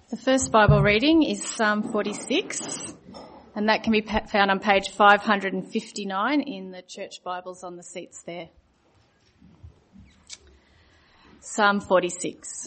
The first Bible reading is Psalm 46, and that can be found on page 559 in the church Bibles on the seats there. Psalm 46.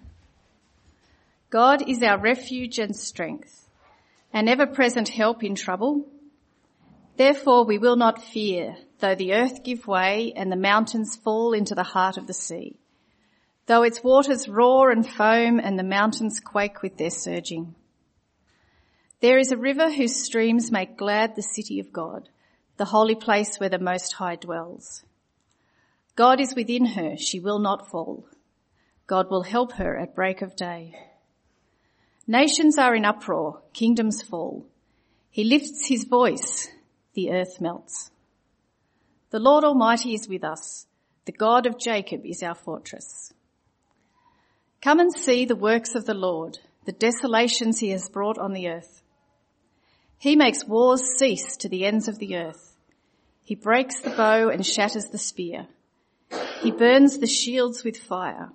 God is our refuge and strength, an ever-present help in trouble. Therefore we will not fear, though the earth give way and the mountains fall into the heart of the sea. Though its waters roar and foam and the mountains quake with their surging. There is a river whose streams make glad the city of God, the holy place where the Most High dwells. God is within her, she will not fall. God will help her at break of day. Nations are in uproar, kingdoms fall. He lifts his voice, the earth melts. The Lord Almighty is with us. The God of Jacob is our fortress. Come and see the works of the Lord, the desolations he has brought on the earth. He makes wars cease to the ends of the earth. He breaks the bow and shatters the spear. He burns the shields with fire.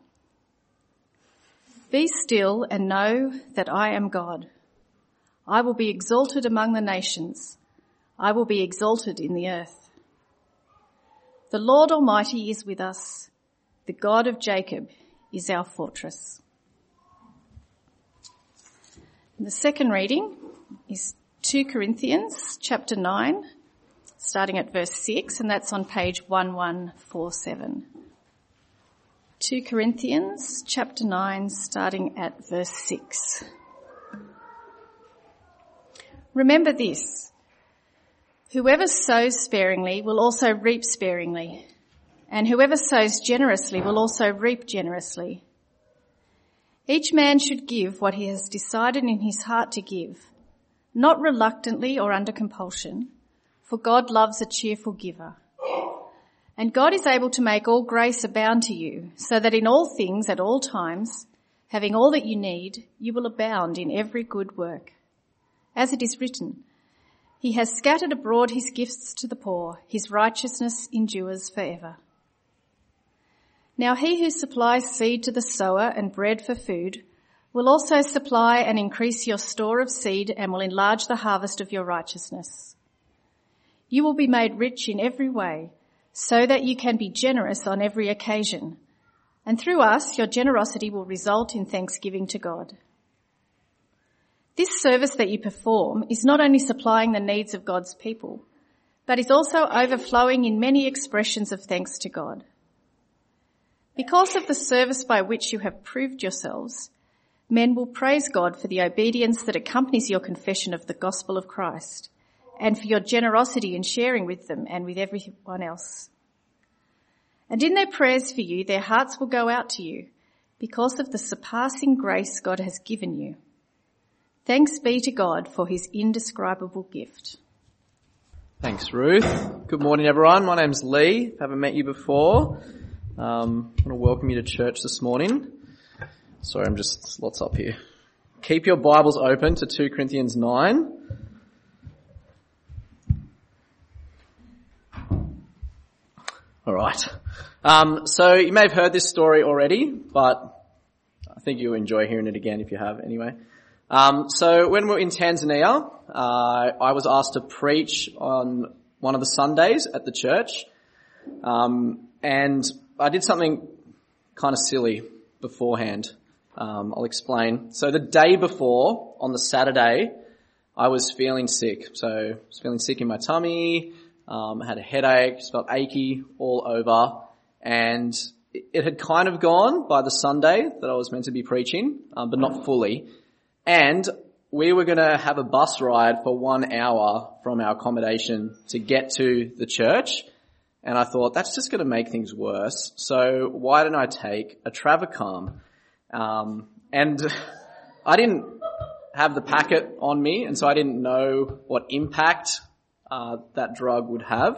Be still and know that I am God. I will be exalted among the nations. I will be exalted in the earth. The Lord Almighty is with us. The God of Jacob is our fortress. And the second reading is 2 Corinthians chapter 9, starting at verse 6, and that's on page 1147. 2 Corinthians chapter 9, starting at verse 6. Remember this, whoever sows sparingly will also reap sparingly, and whoever sows generously will also reap generously. Each man should give what he has decided in his heart to give, not reluctantly or under compulsion, for God loves a cheerful giver. And God is able to make all grace abound to you, so that in all things at all times, having all that you need, you will abound in every good work. As it is written, He has scattered abroad his gifts to the poor, his righteousness endures forever. Now he who supplies seed to the sower and bread for food will also supply and increase your store of seed and will enlarge the harvest of your righteousness. You will be made rich in every way, so that you can be generous on every occasion, and through us your generosity will result in thanksgiving to God. This service that you perform is not only supplying the needs of God's people, but is also overflowing in many expressions of thanks to God. Because of the service by which you have proved yourselves, men will praise God for the obedience that accompanies your confession of the gospel of Christ, and for your generosity in sharing with them and with everyone else. And in their prayers for you, their hearts will go out to you because of the surpassing grace God has given you. Thanks be to God for his indescribable gift. Thanks, Ruth. Good morning, everyone. My name's Lee. Haven't met you before. I want to welcome you to church this morning. Sorry, there's lots up here. Keep your Bibles open to 2 Corinthians 9. All right. So you may have heard this story already, but I think you'll enjoy hearing it again if you have anyway. So when we were in Tanzania, I was asked to preach on one of the Sundays at the church. And I did something kind of silly beforehand. I'll explain. So the day before, on the Saturday, I was feeling sick. So I was feeling sick in my tummy, I had a headache, just felt achy all over, and it had kind of gone by the Sunday that I was meant to be preaching, but not fully. And we were going to have a bus ride for 1 hour from our accommodation to get to the church. And I thought, that's just going to make things worse. So why don't I take a Travacom? And I didn't have the packet on me, and so I didn't know what impact that drug would have.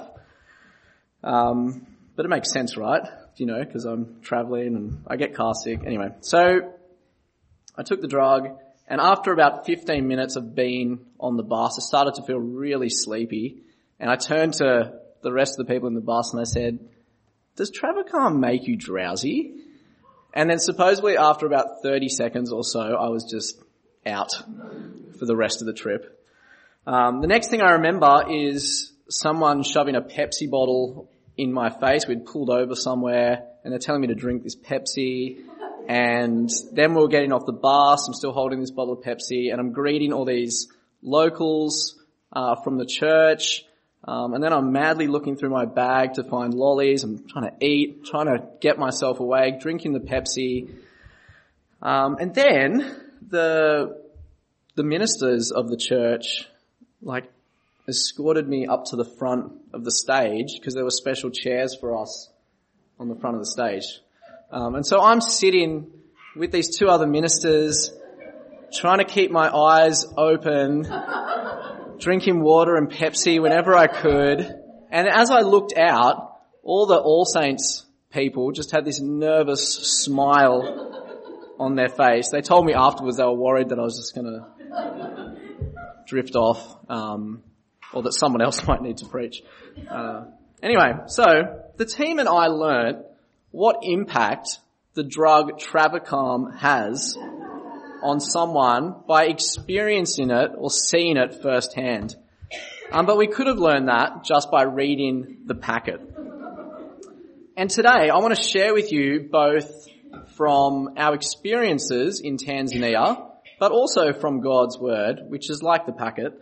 But it makes sense, right? Because I'm traveling and I get car sick. Anyway, so I took the drug, and after about 15 minutes of being on the bus, I started to feel really sleepy. And I turned to the rest of the people in the bus and I said, does Travacom make you drowsy? And then supposedly after about 30 seconds or so, I was just out for the rest of the trip. The next thing I remember is someone shoving a Pepsi bottle in my face. We'd pulled over somewhere and they're telling me to drink this Pepsi. And then we were getting off the bus. I'm still holding this bottle of Pepsi and I'm greeting all these locals from the church. And then I'm madly looking through my bag to find lollies. I'm trying to eat, trying to get myself awake, drinking the Pepsi. And then the ministers of the church, escorted me up to the front of the stage because there were special chairs for us on the front of the stage. And so I'm sitting with these two other ministers, trying to keep my eyes open, drinking water and Pepsi whenever I could. And as I looked out, all the All Saints people just had this nervous smile on their face. They told me afterwards they were worried that I was just going to drift off, or that someone else might need to preach. Anyway, so the team and I learnt what impact the drug Travacom has on someone by experiencing it or seeing it firsthand. But we could have learned that just by reading the packet. And today I want to share with you both from our experiences in Tanzania, but also from God's Word, which is like the packet,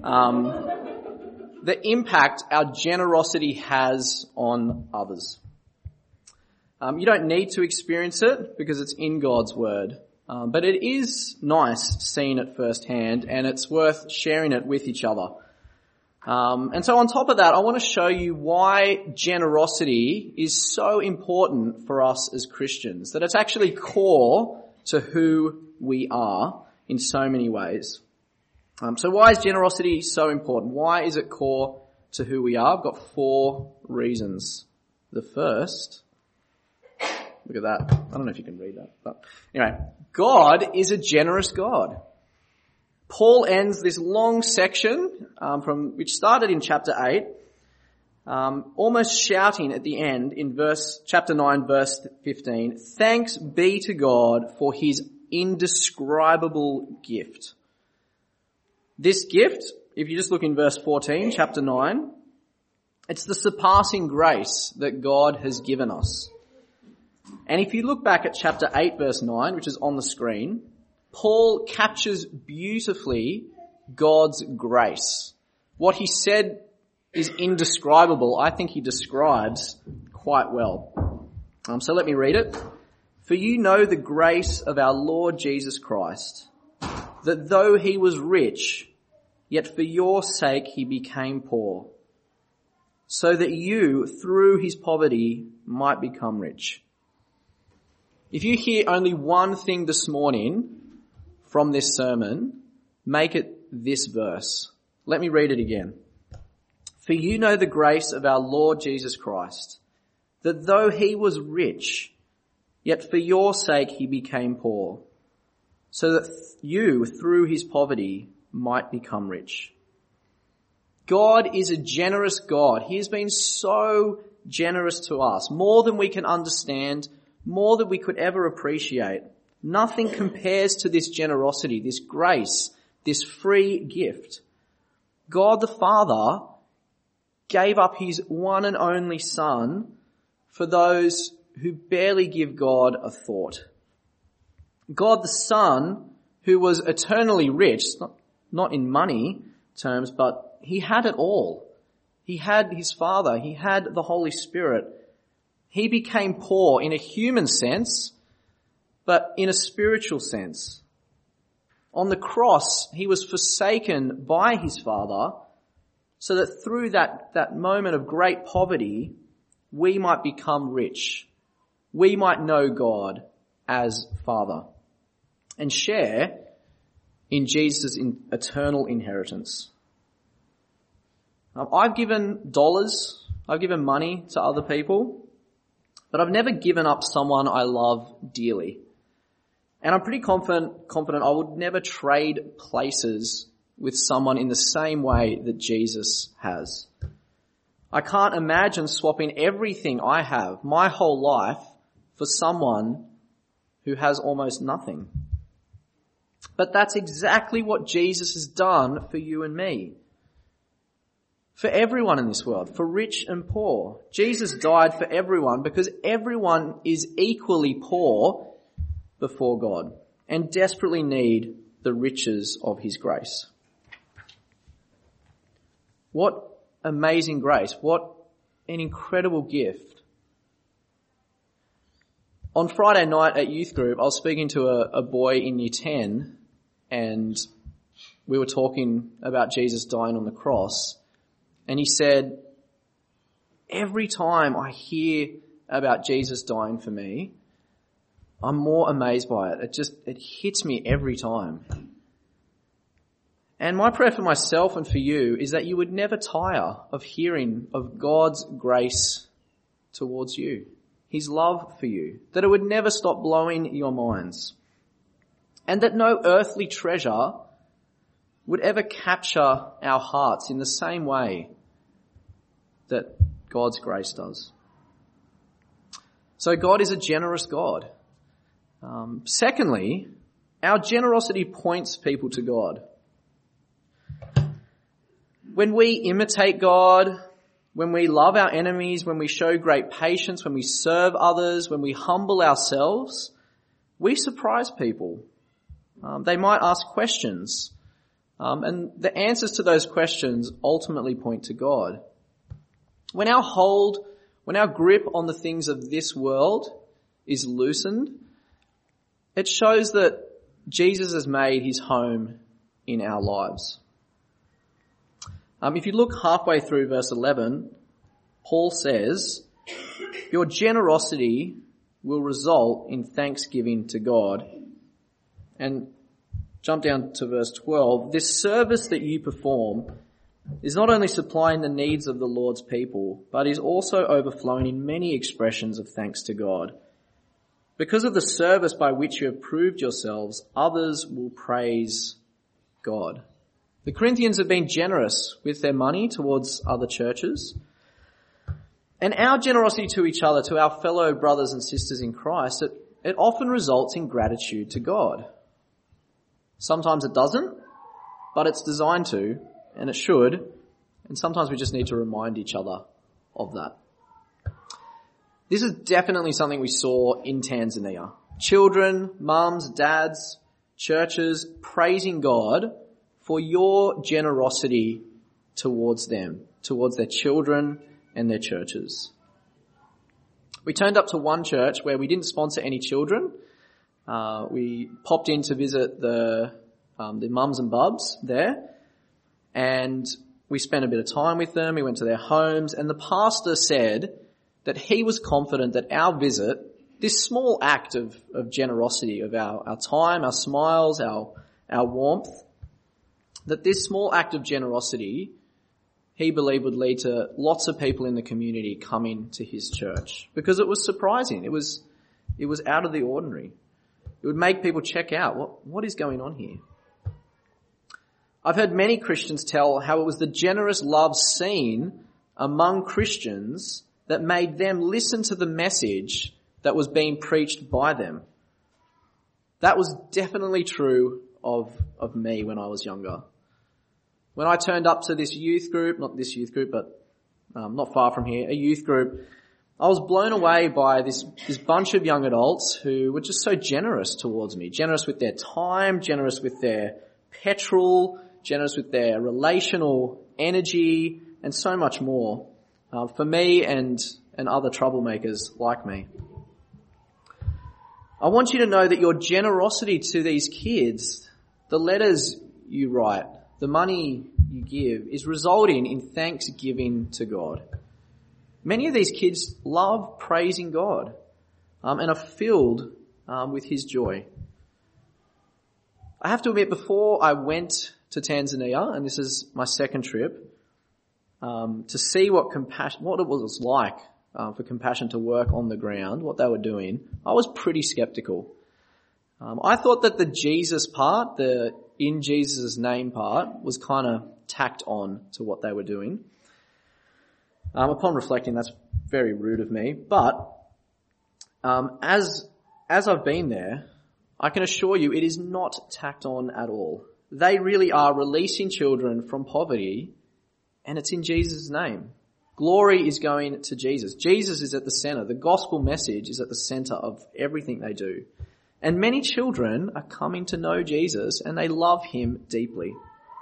the impact our generosity has on others. You don't need to experience it because it's in God's Word. But it is nice seeing it firsthand and it's worth sharing it with each other. And so on top of that, I want to show you why generosity is so important for us as Christians, that it's actually core to who we are in so many ways. So why is generosity so important? Why is it core to who we are? I've got 4 reasons. The first, look at that. I don't know if you can read that. But anyway, God is a generous God. Paul ends this long section which started in chapter 8, almost shouting at the end in chapter 9, verse 15, "Thanks be to God for his indescribable gift." This gift, if you just look in verse 14, chapter 9, it's the surpassing grace that God has given us. And if you look back at chapter 8, verse 9, which is on the screen, Paul captures beautifully God's grace. What he said is indescribable. I think he describes quite well. So let me read it. "For you know the grace of our Lord Jesus Christ, that though he was rich, yet for your sake he became poor, so that you, through his poverty, might become rich." If you hear only one thing this morning from this sermon, make it this verse. Let me read it again. "For you know the grace of our Lord Jesus Christ, that though he was rich, yet for your sake he became poor, so that you, through his poverty, might become rich." God is a generous God. He has been so generous to us, more than we can understand, more than we could ever appreciate. Nothing compares to this generosity, this grace, this free gift. God the Father gave up his one and only Son for those who barely give God a thought. God the Son, who was eternally rich, not in money terms, but he had it all. He had his Father, he had the Holy Spirit. He became poor in a human sense, but in a spiritual sense. On the cross, he was forsaken by his Father so that through that moment of great poverty, we might become rich. We might know God as Father and share in Jesus' eternal inheritance. I've given dollars, I've given money to other people, but I've never given up someone I love dearly. And I'm pretty confident I would never trade places with someone in the same way that Jesus has. I can't imagine swapping everything I have, my whole life, for someone who has almost nothing. But that's exactly what Jesus has done for you and me. For everyone in this world, for rich and poor. Jesus died for everyone because everyone is equally poor before God and desperately need the riches of his grace. What amazing grace. What an incredible gift. On Friday night at youth group, I was speaking to a boy in year 10 and we were talking about Jesus dying on the cross. And he said, every time I hear about Jesus dying for me, I'm more amazed by it. It hits me every time. And my prayer for myself and for you is that you would never tire of hearing of God's grace towards you, his love for you, that it would never stop blowing your minds, and that no earthly treasure would ever capture our hearts in the same way that God's grace does. So God is a generous God. Secondly, our generosity points people to God. When we imitate God, when we love our enemies, when we show great patience, when we serve others, when we humble ourselves, we surprise people. They might ask questions, and the answers to those questions ultimately point to God. When our grip on the things of this world is loosened, it shows that Jesus has made his home in our lives. If you look halfway through verse 11, Paul says, your generosity will result in thanksgiving to God. And jump down to verse 12. This service that you perform is not only supplying the needs of the Lord's people, but is also overflowing in many expressions of thanks to God. Because of the service by which you have proved yourselves, others will praise God. The Corinthians have been generous with their money towards other churches. And our generosity to each other, to our fellow brothers and sisters in Christ, it often results in gratitude to God. Sometimes it doesn't, but it's designed to, and it should, and sometimes we just need to remind each other of that. This is definitely something we saw in Tanzania. Children, mums, dads, churches praising God for your generosity towards them, towards their children and their churches. We turned up to one church where we didn't sponsor any children. We popped in to visit the mums and bubs there, and we spent a bit of time with them. We went to their homes, and the pastor said that he was confident that our visit, this small act of generosity, of our time, our smiles, our warmth, that this small act of generosity, he believed would lead to lots of people in the community coming to his church, because it was surprising. It was out of the ordinary. It would make people check out what is going on here. I've heard many Christians tell how it was the generous love seen among Christians that made them listen to the message that was being preached by them. That was definitely true of me when I was younger. When I turned up to this youth group, not this youth group, but not far from here, a youth group, I was blown away by this bunch of young adults who were just so generous towards me, generous with their time, generous with their petrol, generous with their relational energy, and so much more for me and other troublemakers like me. I want you to know that your generosity to these kids, the letters you write, the money you give, is resulting in thanksgiving to God. Many of these kids love praising God and are filled with his joy. I have to admit, before I went to Tanzania, and this is my second trip, to see what it was like for Compassion to work on the ground, what they were doing, I was pretty skeptical. I thought that the Jesus part, the in Jesus' name part, was kind of tacked on to what they were doing. Upon reflecting, that's very rude of me, but as I've been there, I can assure you it is not tacked on at all. They really are releasing children from poverty, and it's in Jesus' name. Glory is going to Jesus. Jesus is at the center. The gospel message is at the center of everything they do. And many children are coming to know Jesus, and they love him deeply.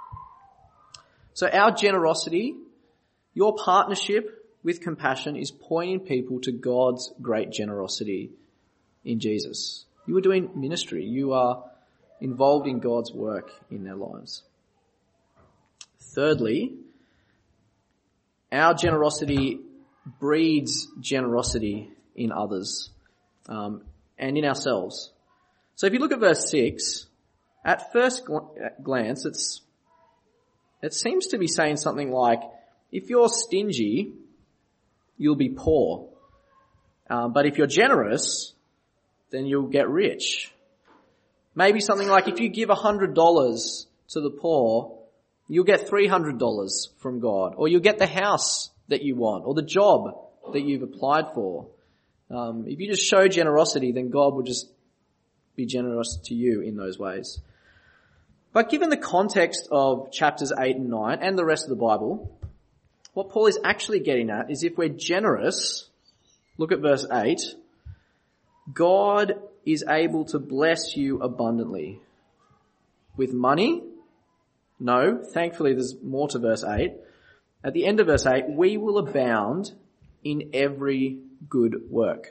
So our generosity, your partnership with compassion, is pointing people to God's great generosity in Jesus. You are doing ministry. You are involved in God's work in their lives. Thirdly, our generosity breeds generosity in others and in ourselves. So if you look at verse 6, at first glance, it seems to be saying something like, if you're stingy, you'll be poor. But if you're generous, then you'll get rich. Maybe something like, if you give $100 to the poor, you'll get $300 from God. Or you'll get the house that you want, or the job that you've applied for. If you just show generosity, then God will just be generous to you in those ways. But given the context of chapters 8 and 9 and the rest of the Bible, what Paul is actually getting at is if we're generous, look at verse 8, God is able to bless you abundantly. With money? No, thankfully there's more to verse 8. At the end of verse 8, we will abound in every good work.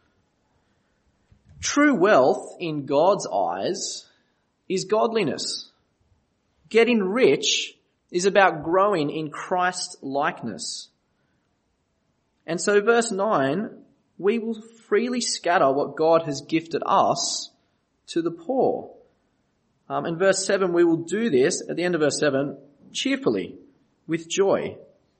True wealth in God's eyes is godliness. Getting rich is about growing in Christ likeness. And so verse 9, we will freely scatter what God has gifted us to the poor. In verse 7, we will do this, at the end of verse 7, cheerfully, with joy.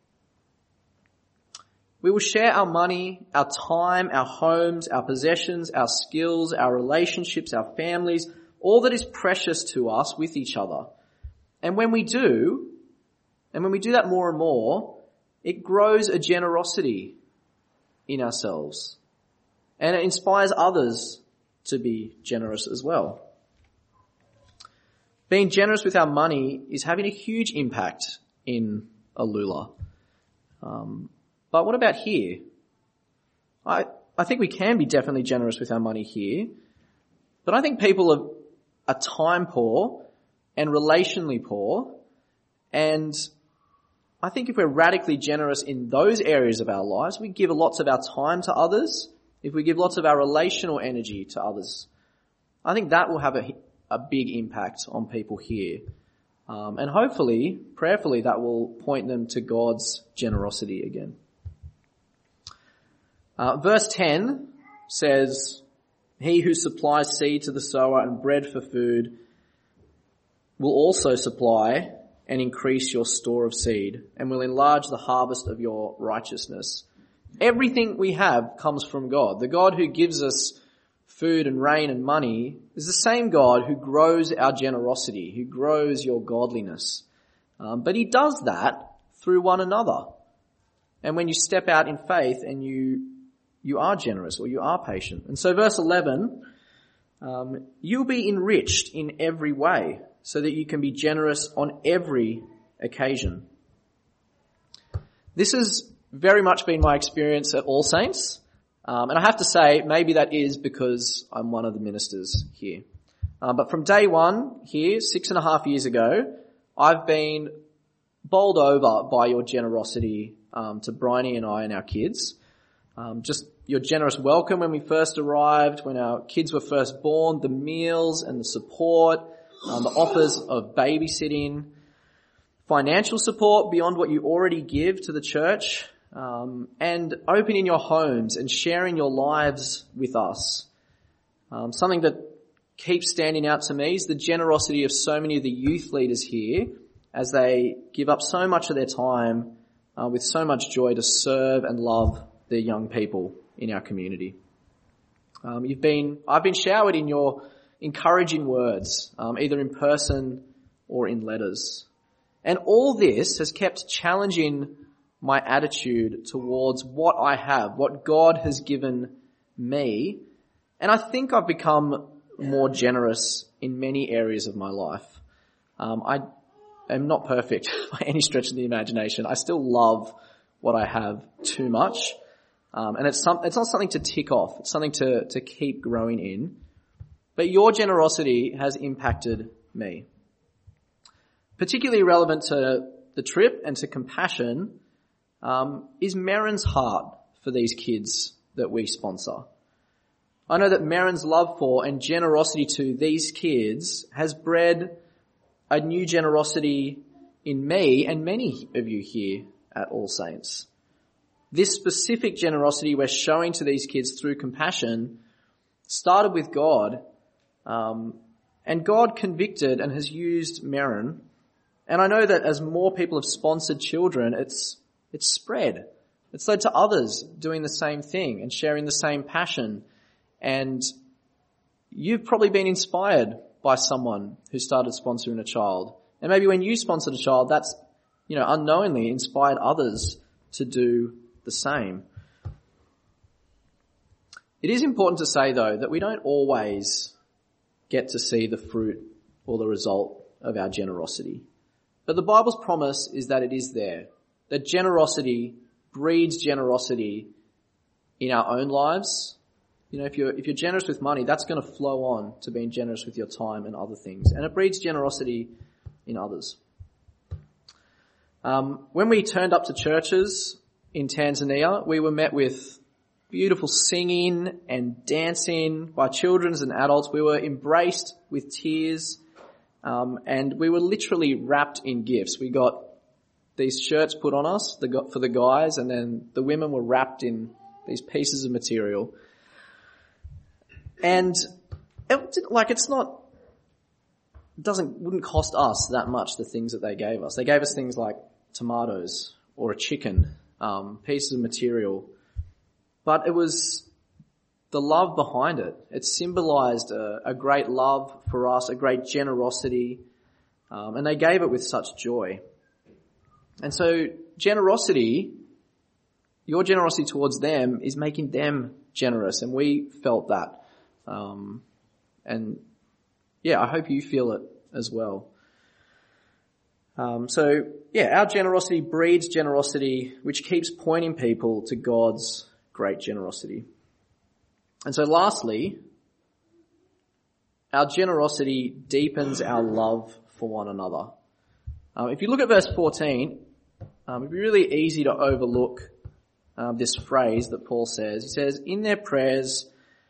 We will share our money, our time, our homes, our possessions, our skills, our relationships, our families, all that is precious to us with each other. And when we do that more and more, it grows a generosity in ourselves. And it inspires others to be generous as well. Being generous with our money is having a huge impact in Alula. But what about here? I think we can be definitely generous with our money here, but I think people are time poor and relationally poor, and I think if we're radically generous in those areas of our lives, we give lots of our time to others, if we give lots of our relational energy to others, I think that will have a big impact on people here. And hopefully, prayerfully, that will point them to God's generosity again. Verse 10 says, he who supplies seed to the sower and bread for food will also supply and increase your store of seed and will enlarge the harvest of your righteousness. Everything we have comes from God. The God who gives us food and rain and money is the same God who grows our generosity, who grows your godliness. But he does that through one another. And when you step out in faith and you are generous or you are patient. And so verse 11, you'll be enriched in every way so that you can be generous on every occasion. This has very much been my experience at All Saints. And I have to say, maybe that is because I'm one of the ministers here. But from day one here, 6.5 years ago, I've been bowled over by your generosity to Bryony and I and our kids. Just your generous welcome when we first arrived, when our kids were first born, the meals and the support, the offers of babysitting, financial support beyond what you already give to the church, and opening your homes and sharing your lives with us. Something that keeps standing out to me is the generosity of so many of the youth leaders here as they give up so much of their time with so much joy to serve and love the young people in our community. I've been showered in your encouraging words, either in person or in letters. And all this has kept challenging my attitude towards what I have, what God has given me. And I think I've become more generous in many areas of my life. I am not perfect by any stretch of the imagination. I still love what I have too much. And it's not something to tick off. It's something to keep growing in. But your generosity has impacted me. Particularly relevant to the trip and to compassion is Merrin's heart for these kids that we sponsor. I know that Merrin's love for and generosity to these kids has bred a new generosity in me and many of you here at All Saints. This specific generosity we're showing to these kids through compassion started with God, and God convicted and has used Merrin. And I know that as more people have sponsored children, it's spread. It's led to others doing the same thing and sharing the same passion. And you've probably been inspired by someone who started sponsoring a child. And maybe when you sponsored a child, that's, unknowingly inspired others to do the same. It is important to say, though, that we don't always get to see the fruit or the result of our generosity. But the Bible's promise is that it is there, that generosity breeds generosity in our own lives. If you're generous with money, that's going to flow on to being generous with your time and other things. And it breeds generosity in others. When we turned up to churches in Tanzania, we were met with beautiful singing and dancing by children and adults. We were embraced with tears, and we were literally wrapped in gifts. We got these shirts put on us for the guys, and then the women were wrapped in these pieces of material. And wouldn't cost us that much, the things that they gave us. They gave us things like tomatoes or a chicken, pieces of material. But it was the love behind it. It symbolized a great love for us, a great generosity, and they gave it with such joy. And so generosity, your generosity towards them is making them generous, and we felt that. I hope you feel it as well. Our generosity breeds generosity, which keeps pointing people to God's great generosity. And so lastly, our generosity deepens our love for one another. If you look at verse 14, it'd be really easy to overlook this phrase that Paul says. He says, in their prayers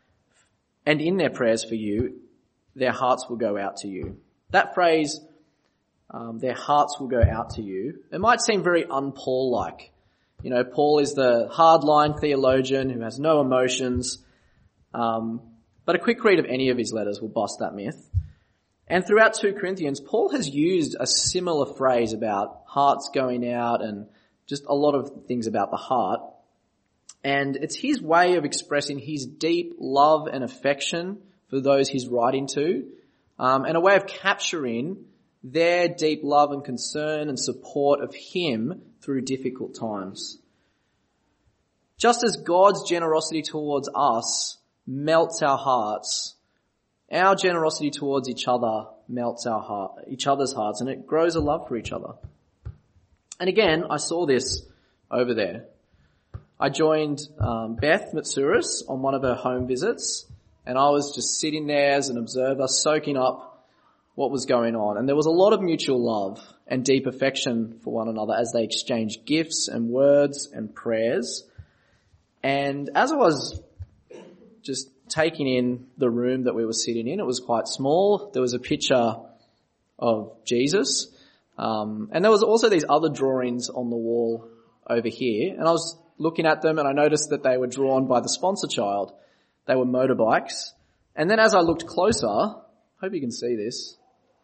for you, their hearts will go out to you. That phrase, their hearts will go out to you, it might seem very un-Paul-like. Paul is the hardline theologian who has no emotions, but a quick read of any of his letters will bust that myth. And throughout 2 Corinthians, Paul has used a similar phrase about hearts going out and just a lot of things about the heart. And it's his way of expressing his deep love and affection for those he's writing to, and a way of capturing their deep love and concern and support of him through difficult times. Just as God's generosity towards us melts our hearts, our generosity towards each other melts each other's hearts, and it grows a love for each other. And again, I saw this over there. I joined Beth Matsouris on one of her home visits, and I was just sitting there as an observer, soaking up what was going on. And there was a lot of mutual love and deep affection for one another as they exchanged gifts and words and prayers. And as I was just taking in the room that we were sitting in, it was quite small. There was a picture of Jesus. And there was also these other drawings on the wall over here. And I was looking at them and I noticed that they were drawn by the sponsor child. They were motorbikes. And then as I looked closer, hope you can see this,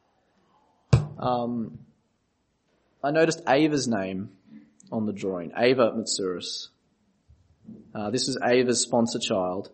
I noticed Ava's name on the drawing, Ava Matsouris. This is Ava's sponsor child.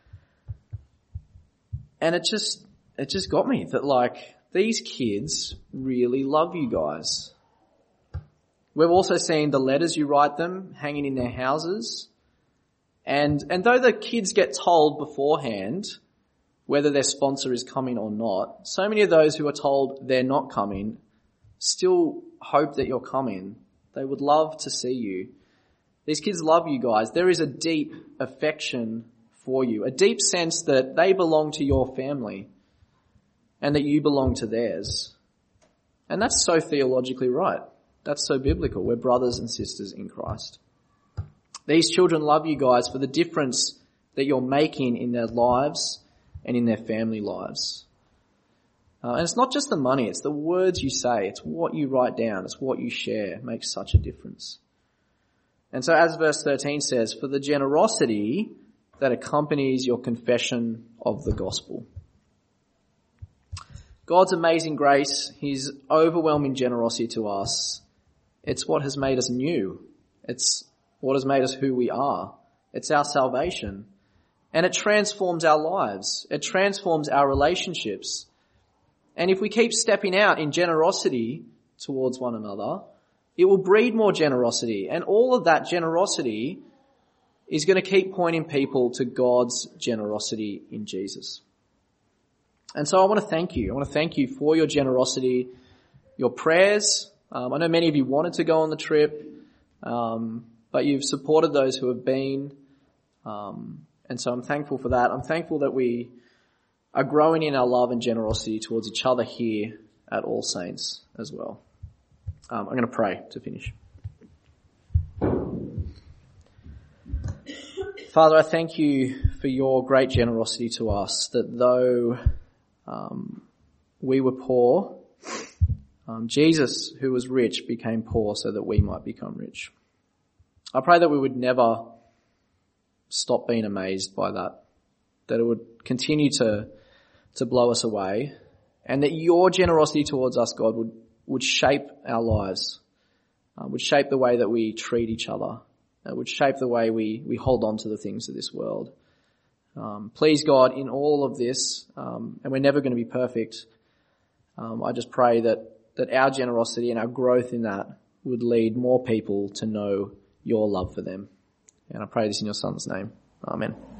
And it just got me that these kids really love you guys. We've also seen the letters you write them hanging in their houses. And though the kids get told beforehand, whether their sponsor is coming or not. So many of those who are told they're not coming still hope that you're coming. They would love to see you. These kids love you guys. There is a deep affection for you, a deep sense that they belong to your family and that you belong to theirs. And that's so theologically right. That's so biblical. We're brothers and sisters in Christ. These children love you guys for the difference that you're making in their lives and in their family lives. And it's not just the money, it's the words you say, it's what you write down, it's what you share. It makes such a difference. And so as verse 13 says, for the generosity that accompanies your confession of the gospel. God's amazing grace, his overwhelming generosity to us, it's what has made us new. It's what has made us who we are. It's our salvation. And it transforms our lives. It transforms our relationships. And if we keep stepping out in generosity towards one another, it will breed more generosity. And all of that generosity is going to keep pointing people to God's generosity in Jesus. And so I want to thank you. I want to thank you for your generosity, your prayers. I know many of you wanted to go on the trip, but you've supported those who have been. And so I'm thankful for that. I'm thankful that we are growing in our love and generosity towards each other here at All Saints as well. I'm going to pray to finish. Father, I thank you for your great generosity to us, that though we were poor, Jesus, who was rich, became poor so that we might become rich. I pray that we would never stop being amazed by that it would continue to blow us away, and that your generosity towards us, God, would shape our lives, would shape the way that we treat each other, would shape the way we hold on to the things of this world. Please, God, in all of this, and we're never going to be perfect, I just pray that our generosity and our growth in that would lead more people to know your love for them. And I pray this in your Son's name. Amen.